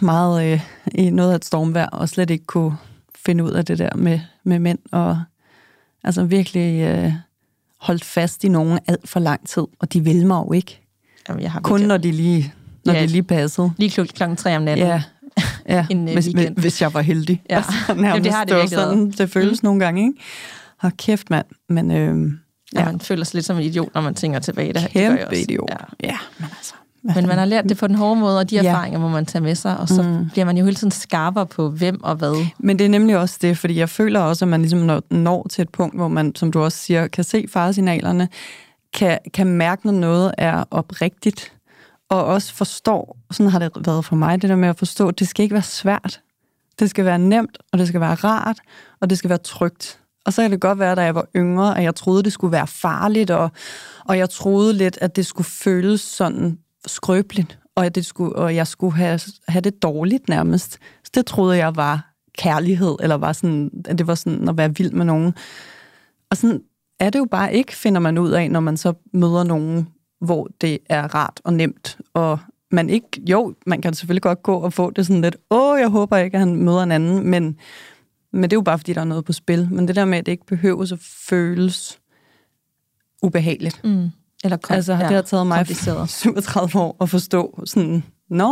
i noget af et stormvejr, og slet ikke kunne finde ud af det der med mænd, og altså virkelig holdt fast i nogen alt for lang tid, og de vil mig jo ikke. Jamen, jeg har kun når de lige passede. Lige klokken 3 om natten. Ja, hvis jeg var heldig. Ja. Altså, jamen, det har det virkelig sådan, det føles nogle gange, ikke? Hold kæft, mand. Men, man føler sig lidt som en idiot, når man tænker tilbage. Kæmpe idiot. Ja, men altså. Men man har lært det på den hårde måde, og de erfaringer må man tage med sig, og så bliver man jo hele tiden skarpere på, hvem og hvad. Men det er nemlig også det, fordi jeg føler også, at man ligesom når til et punkt, hvor man, som du også siger, kan se faresignalerne, kan mærke, når noget er oprigtigt, og også forstår, sådan har det været for mig, det der med at forstå, at det skal ikke være svært. Det skal være nemt, og det skal være rart, og det skal være trygt. Og så kan det godt være, da jeg var yngre, at jeg troede, det skulle være farligt, og jeg troede lidt, at det skulle føles sådan skrøbeligt, og jeg skulle have det dårligt nærmest. Så det troede jeg var kærlighed, eller var sådan, at det var sådan at være vild med nogen. Og sådan er det jo bare ikke, finder man ud af, når man så møder nogen, hvor det er rart og nemt, og man ikke, jo, man kan selvfølgelig godt gå og få det sådan lidt, jeg håber ikke, at han møder en anden, men det er jo bare, fordi der er noget på spil. Men det der med, at det ikke behøver at føles ubehageligt. Eller det har taget mig 37 år at forstå sådan,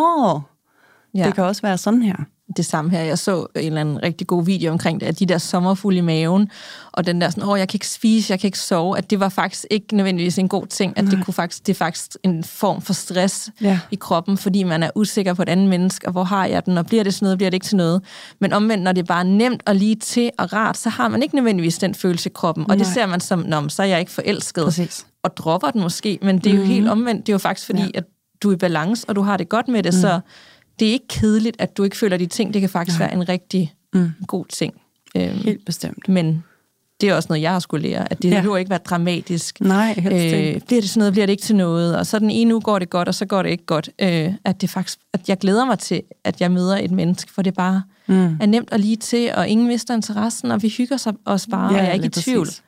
det kan også være sådan her. Det samme her. Jeg så en eller anden rigtig god video omkring det, at de der sommerfugle i maven, og den der sådan, jeg kan ikke spise, jeg kan ikke sove, at det var faktisk ikke nødvendigvis en god ting, at det er faktisk en form for stress i kroppen, fordi man er usikker på et andet menneske, og hvor har jeg den, og bliver det til noget, bliver det ikke til noget. Men omvendt, når det er bare nemt og lige til og rart, så har man ikke nødvendigvis den følelse i kroppen, og det ser man som, så er jeg ikke forelsket, Præcis. Og dropper den måske, men det er jo helt omvendt, det er jo faktisk fordi, at du er i balance, og du har det godt med det, så det er ikke kedeligt, at du ikke føler de ting. Det kan faktisk være en rigtig god ting. Helt bestemt. Men det er også noget, jeg har skulle lære, at det behøver ikke være dramatisk. Nej, helst ikke. Bliver det sådan noget, bliver det ikke til noget, og så den ene uge går det godt, og så går det ikke godt. At det faktisk, at jeg glæder mig til, at jeg møder et menneske, for det bare er nemt og lige til, og ingen mister interessen, og vi hygger sig også bare, og jeg er ikke i tvivl. Præcis.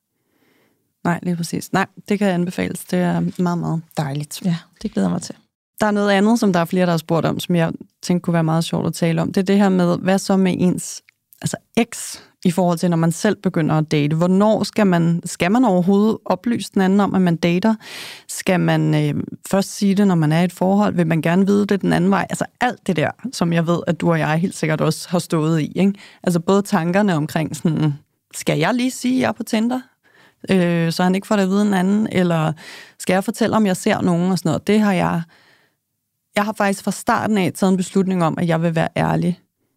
Nej, lige præcis. Nej, det kan anbefales. Det er meget, meget dejligt. Ja, det glæder mig til. Der er noget andet, som der er flere, der har spurgt om, som jeg tænkte kunne være meget sjovt at tale om. Det er det her med, hvad så med ens ex, i forhold til, når man selv begynder at date. Hvornår skal man overhovedet oplyse den anden om, at man dater? Skal man først sige det, når man er i et forhold? Vil man gerne vide det den anden vej? Altså alt det der, som jeg ved, at du og jeg helt sikkert også har stået i. Ikke? Altså både tankerne omkring sådan, skal jeg lige sige, at jeg er på Tinder? Så han ikke får det at vide en anden? Eller skal jeg fortælle, om jeg ser nogen og sådan noget? Det har jeg har faktisk fra starten af taget en beslutning om, at jeg vil være ærlig.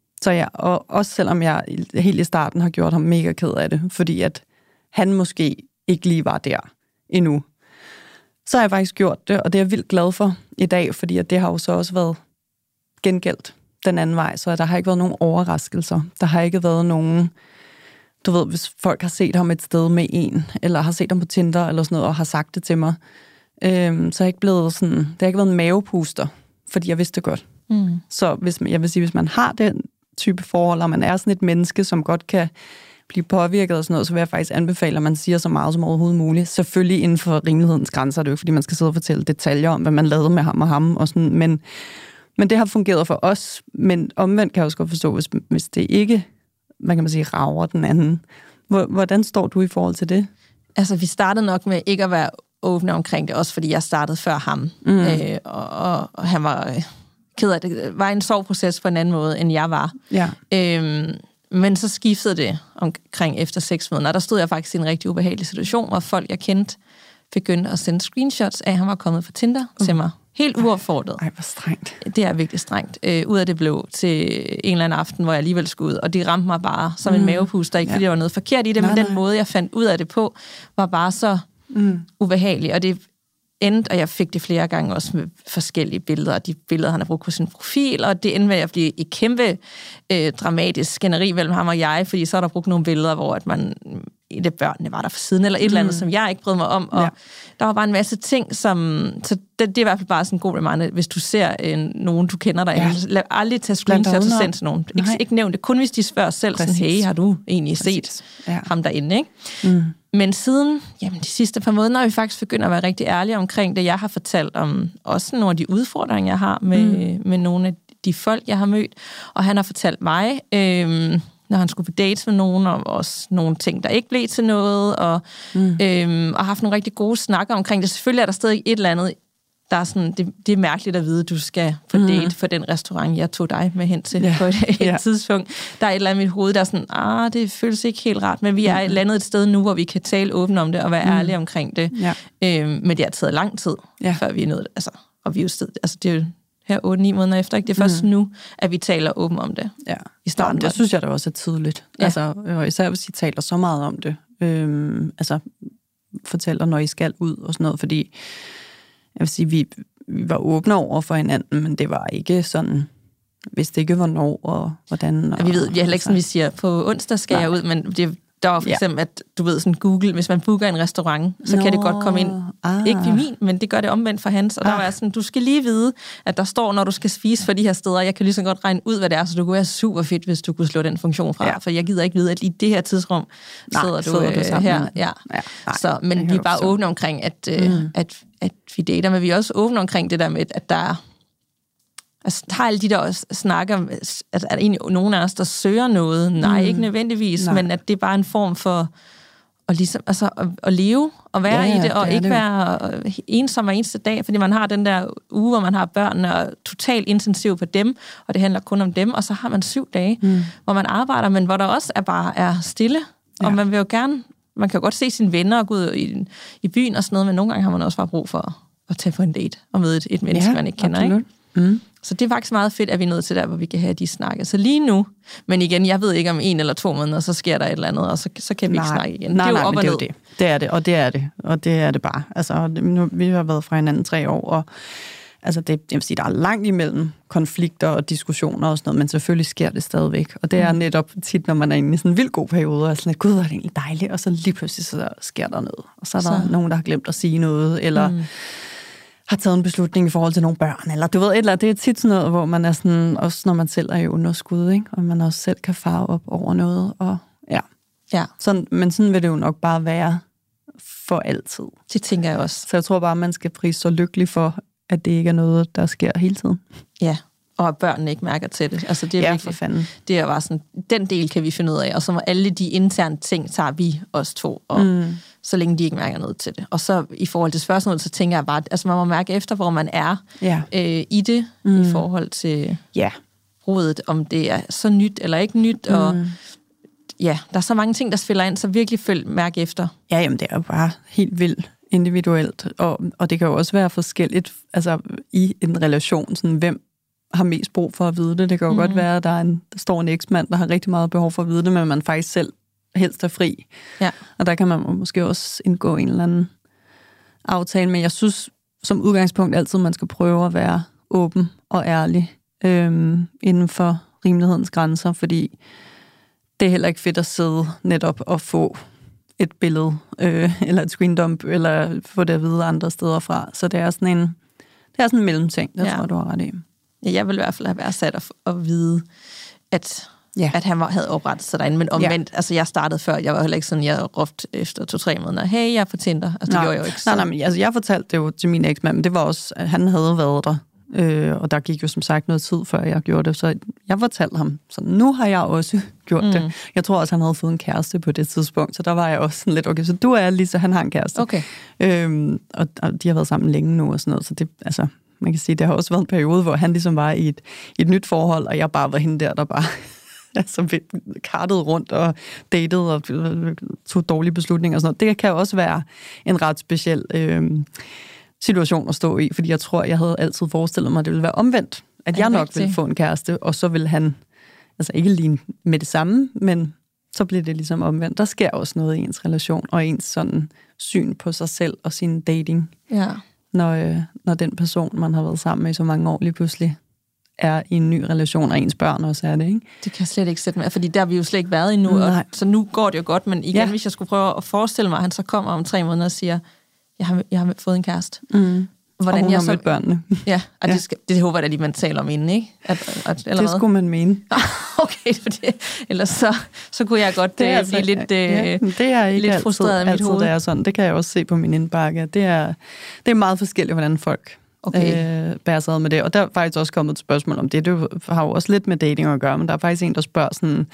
Og også selvom jeg helt i starten har gjort ham mega ked af det, fordi at han måske ikke lige var der endnu. Så har jeg faktisk gjort det, og det er jeg vildt glad for i dag, fordi at det har jo så også været gengældt den anden vej, så der har ikke været nogen overraskelser. Der har ikke været nogen, du ved, hvis folk har set ham et sted med en, eller har set ham på Tinder eller sådan noget, og har sagt det til mig, så er jeg ikke blevet sådan, det har ikke været en mavepuster, fordi jeg vidste det godt. Så hvis man har den type forhold, og man er sådan et menneske, som godt kan blive påvirket og sådan noget, så vil jeg faktisk anbefale, at man siger så meget som overhovedet muligt. Selvfølgelig inden for rimelighedens grænser, det er jo ikke, fordi man skal sidde og fortælle detaljer om, hvad man lavede med ham og sådan, men det har fungeret for os, men omvendt kan jeg også godt forstå, hvis det ikke, hvad kan man sige, rager den anden. Hvordan står du i forhold til det? Altså, vi startede nok med ikke at være åbne omkring det, også fordi jeg startede før ham, og han var ked af det. Det var en sorgproces på en anden måde, end jeg var. Ja. Men så skiftede det omkring efter 6 måneder, og der stod jeg faktisk i en rigtig ubehagelig situation, hvor folk, jeg kendte, begyndte at sende screenshots af, at han var kommet fra Tinder til mig. Helt uopfordret. Ej, hvor strengt. Det er virkelig strengt. Ud af det blå til en eller anden aften, hvor jeg alligevel skulle ud, og de ramte mig bare som en mavepuster, ikke fordi der var noget forkert i det, men den måde, jeg fandt ud af det på, var bare så ubehagelig, og det endte, og jeg fik det flere gange også med forskellige billeder, og de billeder, han har brugt på sin profil, og det endte med at blive et kæmpe dramatisk skænderi mellem ham og jeg, fordi så er der brugt nogle billeder, hvor at man, det børnene var der for siden, eller et eller andet, som jeg ikke brød mig om, og der var bare en masse ting, som, så det er i hvert fald bare sådan en god reminder, hvis du ser nogen, du kender dig, lad aldrig tage screenshots og sende til nogen. Ikke nævn det, kun hvis de spørger selv, sådan, hey, har du egentlig set ham derinde, ikke? Men siden, de sidste par måneder, har vi faktisk begyndt at være rigtig ærlige omkring det. Jeg har fortalt om også nogle af de udfordringer, jeg har med nogle af de folk, jeg har mødt. Og han har fortalt mig, når han skulle på dates med nogen, og også nogle ting, der ikke blev til noget, og haft nogle rigtig gode snakker omkring det. Selvfølgelig er der stadig et eller andet, der er sådan, det er mærkeligt at vide, at du skal på date for den restaurant, jeg tog dig med hen til på et tidspunkt. Der er et eller andet i mit hoved, der er sådan, det føles ikke helt rart, men vi er landet et sted nu, hvor vi kan tale åbent om det, og være ærlige omkring det. Men det har taget lang tid, før vi er nået, altså, og vi er jo sted, altså det er jo her 8-9 måneder efter, ikke? Det er først nu, at vi taler åbent om det. Ja. I starten. Det synes jeg da også er tydeligt. Ja. Altså, og især hvis I taler så meget om det. Altså, fortæller, når I skal ud og sådan noget, fordi jeg vil sige, vi var åbne over for hinanden, men det var ikke sådan, vidste ikke hvornår og hvordan. Og, vi ved, jeg heller ikke sådan, vi siger, på onsdag skal jeg ud, men der var for eksempel, at du ved, sådan Google, hvis man booker en restaurant, så kan det godt komme ind. Ikke ved min, men det gør det omvendt for hans. Og der var jeg sådan, du skal lige vide, at der står, når du skal spise for de her steder. Jeg kan lige så godt regne ud, hvad det er, så det kunne være super fedt, hvis du kunne slå den funktion fra. Ja. For jeg gider ikke vide, at i det her tidsrum sidder du her. Ja. Så, men vi er bare åbne omkring, at vi dater, men vi er også åbne omkring det der med, at der er altså, har alle de der også snakker om, at er der egentlig nogen af os, der søger noget? Nej, ikke nødvendigvis, men at det er bare en form for at, ligesom, altså, at leve og være i det, og ikke være ensom hver eneste dag, fordi man har den der uge, hvor man har børnene og totalt intensiv på dem, og det handler kun om dem, og så har man 7 dage, hvor man arbejder, men hvor der også er stille, og man vil jo gerne, man kan jo godt se sine venner og gå ud i byen og sådan noget, men nogle gange har man også bare brug for at tage på en date og møde et menneske, man ikke kender, absolut. Ikke? Så det er faktisk meget fedt, at vi er nødt til der, hvor vi kan have de snakke. Så lige nu, men igen, jeg ved ikke om 1 eller 2 måneder, så sker der et eller andet, og så kan vi ikke snakke igen. Nej, det er jo op og ned. Det er det, og det er det. Og det er det bare. Altså, nu, vi har været fra hinanden 3 år, og altså, jeg vil sige, der er langt imellem konflikter og diskussioner og sådan noget, men selvfølgelig sker det stadigvæk. Og det er netop tit, når man er inde i sådan en vild god periode, og sådan, at gud, er det egentlig dejligt, og så lige pludselig så sker der noget. Og så er der nogen, der har glemt at sige noget, eller har taget en beslutning i forhold til nogle børn, eller du ved, eller det er tit sådan noget, hvor man er sådan, også når man selv er i underskud, ikke? Og man også selv kan farve op over noget, og ja. Sådan, men sådan vil det jo nok bare være for altid. Det tænker jeg også. Så jeg tror bare, man skal prise så lykkelig for, at det ikke er noget, der sker hele tiden. Ja, og at børnene ikke mærker til det. Altså, det er virkelig, for fanden. Det er bare sådan, den del kan vi finde ud af, og så må alle de interne ting, tager vi os 2, og så længe de ikke mærker noget til det. Og så i forhold til spørgsmålet, så tænker jeg bare, altså man må mærke efter, hvor man er i det, i forhold til rådet, om det er så nyt eller ikke nyt, og der er så mange ting, der spiller ind, så virkelig mærke efter. Ja, jamen det er jo bare helt vildt individuelt, og det kan jo også være forskelligt, altså i en relation, sådan hvem har mest brug for at vide det. Det kan jo godt være, at der står en eksmand, der har rigtig meget behov for at vide det, men man faktisk selv helst er fri. Ja. Og der kan man måske også indgå en eller anden aftale, men jeg synes som udgangspunkt altid, man skal prøve at være åben og ærlig inden for rimelighedens grænser, fordi det er heller ikke fedt at sidde netop og få et billede, eller et screendump, eller få det at vide andre steder fra. Så det er sådan en mellemting, der tror du har ret i. Ja, jeg vil i hvert fald have været sat at vide, at han havde oprettet sig derinde, men omvendt, altså jeg startede før, jeg var heller ikke sådan, jeg råbte efter 2-3 måneder, hey, jeg er på Tinder, altså det gjorde jeg jo ikke. Nej, men altså jeg fortalte det jo til min eksmand, men det var også, han havde været der, og der gik jo som sagt noget tid, før jeg gjorde det, så jeg fortalte ham, så nu har jeg også gjort det. Jeg tror også, han havde fået en kæreste på det tidspunkt, så der var jeg også sådan lidt, okay, så du er lige så, han har en kæreste. Okay. Og de har været sammen længe nu og sådan noget, så det, altså, man kan sige, det har også været en periode, hvor han ligesom var i et nyt forhold, og jeg bare var hende der bare altså kartede rundt og datede og tog dårlige beslutninger og sådan noget. Det kan også være en ret speciel situation at stå i, fordi jeg tror, jeg havde altid forestillet mig, at det ville være omvendt. At jeg nok ville få en kæreste, og så ville han, altså ikke lige med det samme, men så bliver det ligesom omvendt. Der sker også noget i ens relation, og ens sådan syn på sig selv og sin dating. Ja. Når den person, man har været sammen med i så mange år, lige pludselig er i en ny relation, og ens børn også er det, ikke? Det kan jeg slet ikke sætte med, fordi der har vi jo slet ikke været endnu, og så nu går det jo godt, men igen, hvis jeg skulle prøve at forestille mig, at han så kommer om 3 måneder og siger, jeg har fået en kæreste. Hvordan og hun har mødt børnene. Ja, og det håber jeg da lige, man taler om inden, ikke? Eller det skulle man mene. Okay, for det, ellers så kunne jeg godt blive lidt, det er ikke lidt frustreret i mit hoved. Det er sådan. Det kan jeg også se på min indbakke. Det er meget forskelligt, hvordan folk bærer sig ad med det. Og der er faktisk også kommet et spørgsmål om det. Det har jo også lidt med dating at gøre, men der er faktisk en, der spørger sådan,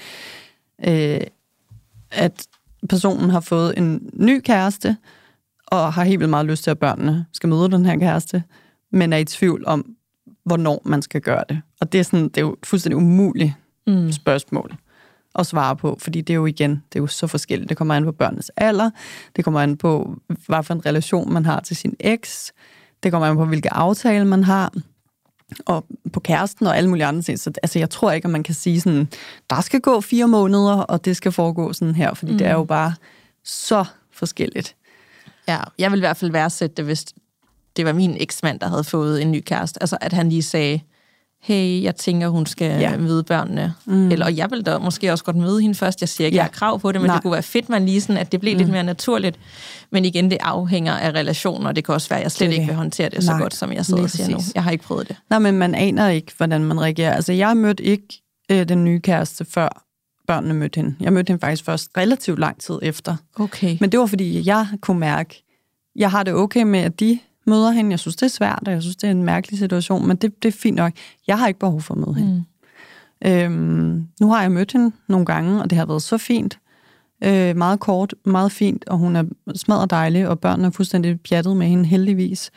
at personen har fået en ny kæreste, og har helt vildt meget lyst til, at børnene skal møde den her kæreste, men er i tvivl om, hvornår man skal gøre det. Og det er jo fuldstændig umuligt spørgsmål at svare på, fordi det er jo så forskelligt. Det kommer an på børnenes alder, det kommer an på, hvad for en relation man har til sin eks, det kommer an på, hvilke aftale man har, og på kæresten og alle mulige andre ting. Så altså, jeg tror ikke, at man kan sige sådan, der skal gå 4 måneder, og det skal foregå sådan her, fordi det er jo bare så forskelligt. Ja, jeg vil i hvert fald værdsætte det, hvis det var min eksmand, der havde fået en ny kæreste. Altså, at han lige sagde, hey, jeg tænker, hun skal møde børnene. Eller jeg vil da måske også godt møde hende først. Jeg siger ikke, jeg har krav på det, men det kunne være fedt, man lige sådan, at det blev lidt mere naturligt. Men igen, det afhænger af relationen, og det kan også være, at jeg slet ikke vil håndtere det så godt, som jeg sidder og siger nu. Jeg har ikke prøvet det. Nej, men man aner ikke, hvordan man reagerer. Altså, jeg mødte ikke den nye kæreste, før børnene mødte hende. Jeg mødte hende faktisk først relativt lang tid efter. Okay. Men det var, fordi jeg kunne mærke, jeg har det okay med, at de møder hende. Jeg synes, det er svært, og jeg synes, det er en mærkelig situation, men det er fint nok. Jeg har ikke behov for at møde hende. Nu har jeg mødt hende nogle gange, og det har været så fint. Meget kort, meget fint, og hun er smadret dejlig, og børnene er fuldstændig pjattet med hende, heldigvis.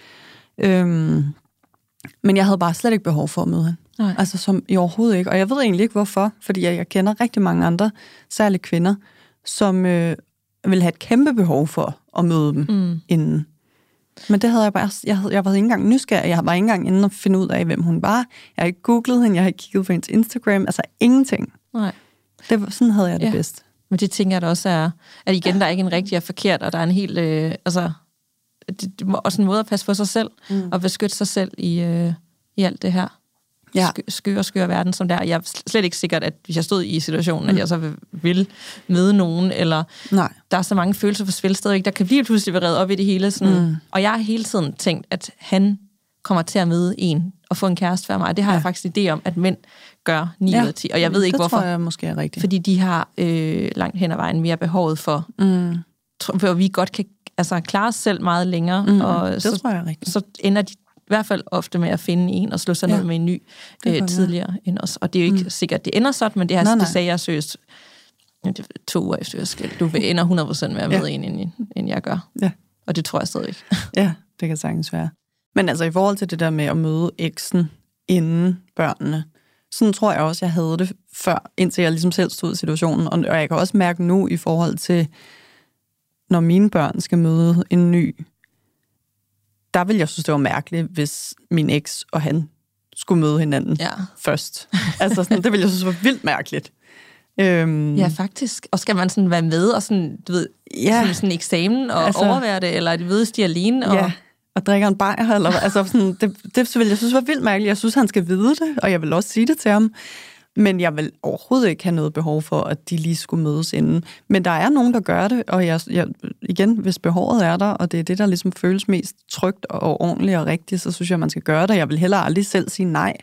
Men jeg havde bare slet ikke behov for at møde hende. Nej. Altså som i overhovedet ikke. Og jeg ved egentlig ikke, hvorfor, fordi jeg kender rigtig mange andre, særligt kvinder, som vil have et kæmpe behov for at møde dem inden. Men det havde jeg bare... Jeg var ikke engang nysgerrig. Jeg var ikke engang inde og finde ud af, hvem hun var. Jeg har ikke googlet hende. Jeg har ikke kigget på hendes Instagram. Altså ingenting. Nej. Sådan havde jeg det bedst. Men det tænker jeg da også er... At igen, der er ikke en rigtig og forkert, og der er en helt... det må også en måde at passe på sig selv, og beskytte sig selv i alt det her. Ja. Skøre verden, som der. Jeg er slet ikke sikkert, at hvis jeg stod i situationen, at jeg så vil møde nogen, eller der er så mange følelser for spil stadigvæk, der kan blive pludselig revet op i det hele. Sådan. Og jeg har hele tiden tænkt, at han kommer til at møde en og få en kæreste for mig. Det har jeg faktisk idé om, at mænd gør 9 ud af 10. Og jeg ved ikke, hvorfor. Det tror jeg måske er rigtigt. Fordi de har langt hen ad vejen mere behovet for, hvor vi godt kan klare os selv meget længere. Og det tror jeg er rigtigt. Så ender de i hvert fald ofte med at finde en og slå sig ned med en ny tidligere end os. Og det er jo ikke sikkert, det ender sådan, men det her det sagde jeg seriøst 2 uger efter jeg skal. Du vil ender 100% med at møde en, end jeg gør. Ja. Og det tror jeg stadig ikke. Ja, det kan sagtens være. Men altså i forhold til det der med at møde eksen inden børnene, sådan tror jeg også, jeg havde det før, indtil jeg ligesom selv stod i situationen. Og jeg kan også mærke nu i forhold til, når mine børn skal møde en ny, der ville jeg synes, det var mærkeligt, hvis min eks og han skulle møde hinanden først. Altså sådan, det ville jeg synes var vildt mærkeligt. Ja, faktisk. Og skal man sådan være med og sådan, du ved, sådan eksamen og overvære det, eller mødes de alene? Og... Ja, og drikker en bajer, eller altså sådan, det ville jeg synes var vildt mærkeligt. Jeg synes, han skal vide det, og jeg vil også sige det til ham. Men jeg vil overhovedet ikke have noget behov for, at de lige skulle mødes inden. Men der er nogen, der gør det, og jeg igen, hvis behovet er der, og det er det, der ligesom føles mest trygt og ordentligt og rigtigt, så synes jeg, man skal gøre det. Jeg vil heller aldrig selv sige nej,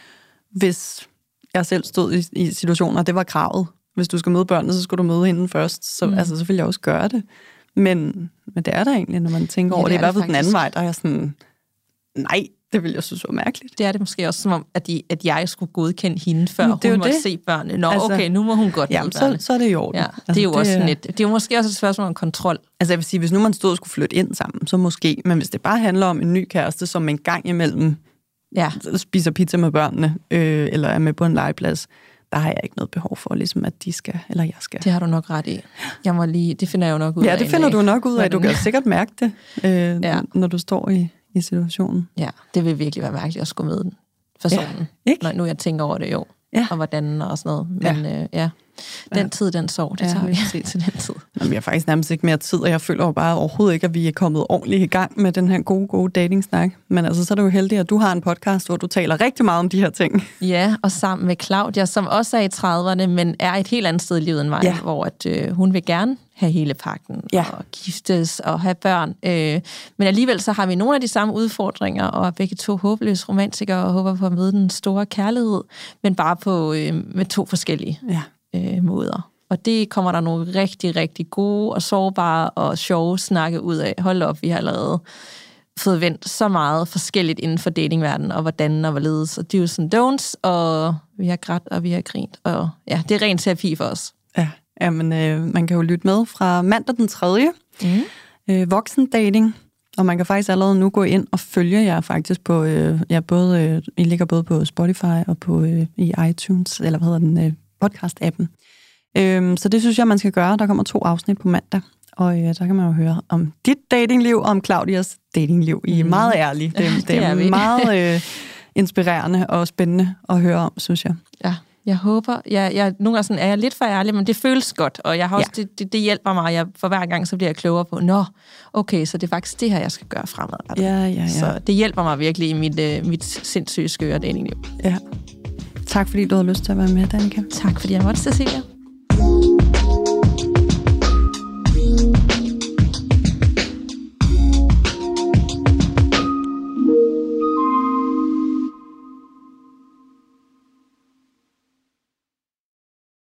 hvis jeg selv stod i situationer, og det var kravet. Hvis du skal møde børnene, så skal du møde hende først. Så vil jeg også gøre det. Men det er der egentlig, når man tænker over det. I hvert fald den anden vej, der er jeg sådan, nej, det ville jeg synes var mærkeligt. Det er det måske også som om, at jeg skulle godkende hende, før hun måtte se børnene. Nå, okay, nu må hun godt møde børnene. Så er det i orden. Ja, det er jo også lidt. Det er jo måske også et spørgsmål om kontrol. Altså jeg vil sige, hvis nu man stod og skulle flytte ind sammen, så måske. Men hvis det bare handler om en ny kæreste, som en gang imellem spiser pizza med børnene, eller er med på en legeplads, der har jeg ikke noget behov for, ligesom at de skal, eller jeg skal. Det har du nok ret i. Det finder jeg jo nok ud af. Ja, det finder du nok ud af. Du kan sikkert mærke det, når du står i situationen. Ja, det vil virkelig være mærkeligt at skulle med den personen. Når nu jeg tænker over det, og hvordan og sådan noget. Men den tid, den sov, det tager vi til den tid. Jamen, jeg har faktisk nærmest ikke mere tid, og jeg føler jo bare overhovedet ikke, at vi er kommet ordentligt i gang med den her gode dating-snak. Men altså, så er det jo heldigt, at du har en podcast, hvor du taler rigtig meget om de her ting. Ja, og sammen med Claudia, som også er i 30'erne, men er et helt andet sted i livet end mig, hvor hun vil gerne have hele pakken, og giftes og have børn. Men alligevel så har vi nogle af de samme udfordringer, og er begge to håbløse romantikere, og håber på at møde den store kærlighed, men bare på med 2 forskellige måder. Og det kommer der nogle rigtig, rigtig gode og sårbare og sjove snakke ud af. Hold op, vi har allerede fået vendt så meget forskelligt inden for datingverdenen, og hvordan og hvorledes, og do's and don'ts, og vi har grædt, og vi har grint, og ja, det er ren terapi for os. Ja, men man kan jo lytte med fra mandag den 3. Voksendating, og man kan faktisk allerede nu gå ind og følge jer faktisk på, I ligger både på Spotify og på i iTunes, eller hvad hedder den, podcast-appen. Så det synes jeg, man skal gøre. Der kommer 2 afsnit på mandag, og der kan man jo høre om dit datingliv og om Claudias datingliv. I er meget ærlige. Det er meget inspirerende og spændende at høre om, synes jeg. Ja, Jeg håber, nogle gange sådan, er jeg lidt for ærlig, men det føles godt, og jeg har også, det hjælper mig, for hver gang, så bliver jeg klogere på, okay, så det er faktisk det her, jeg skal gøre fremadrettet. Ja. Så det hjælper mig virkelig i mit sindssyge skøre datingliv. Ja. Tak fordi du havde lyst til at være med, Danika. Tak fordi jeg måtte, Cecilia.